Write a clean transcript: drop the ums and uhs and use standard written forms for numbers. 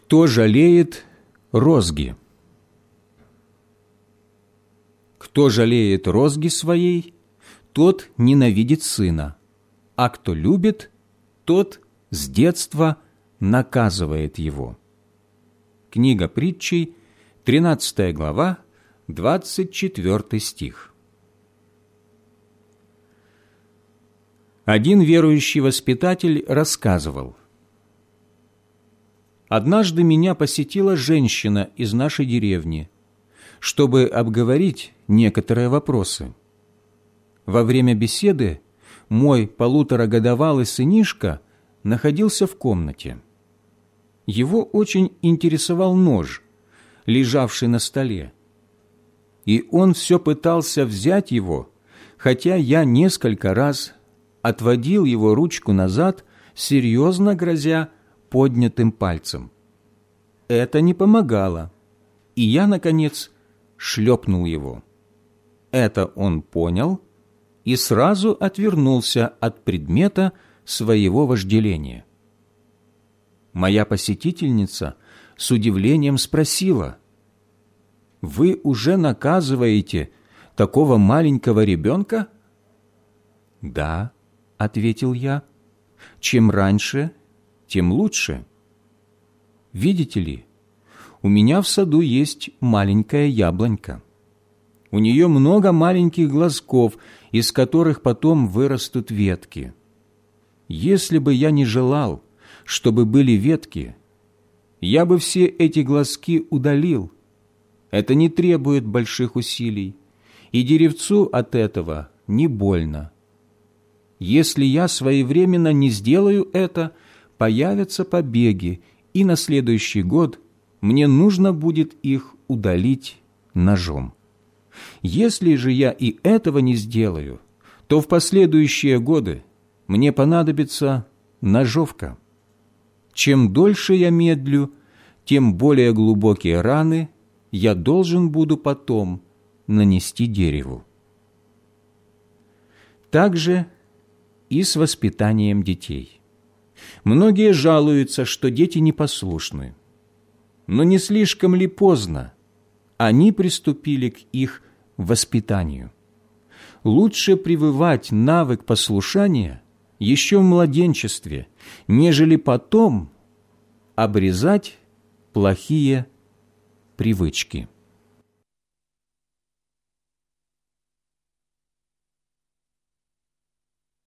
Кто жалеет розги? Кто жалеет розги своей, тот ненавидит сына, а кто любит, тот с детства наказывает его. Книга Притчей, 13 глава, 24 стих. Один верующий воспитатель рассказывал: «Однажды меня посетила женщина из нашей деревни, чтобы обговорить некоторые вопросы. Во время беседы мой полуторагодовалый сынишка находился в комнате. Его очень интересовал нож, лежавший на столе, и он все пытался взять его, хотя я несколько раз отводил его ручку назад, серьезно грозя поднятым пальцем. Это не помогало, и я, наконец, шлепнул его. Это он понял и сразу отвернулся от предмета своего вожделения. Моя посетительница с удивлением спросила: «Вы уже наказываете такого маленького ребенка?» «Да», — ответил я, — «чем раньше, тем лучше. Видите ли, у меня в саду есть маленькая яблонька. У нее много маленьких глазков, из которых потом вырастут ветки. Если бы я не желал, чтобы были ветки, я бы все эти глазки удалил. Это не требует больших усилий, и деревцу от этого не больно. Если я своевременно не сделаю это, появятся побеги, и на следующий год мне нужно будет их удалить ножом. Если же я и этого не сделаю, то в последующие годы мне понадобится ножовка. Чем дольше я медлю, тем более глубокие раны я должен буду потом нанести дереву». Также и с воспитанием детей. Многие жалуются, что дети непослушны. Но не слишком ли поздно они приступили к их воспитанию? Лучше прививать навык послушания еще в младенчестве, нежели потом обрезать плохие привычки.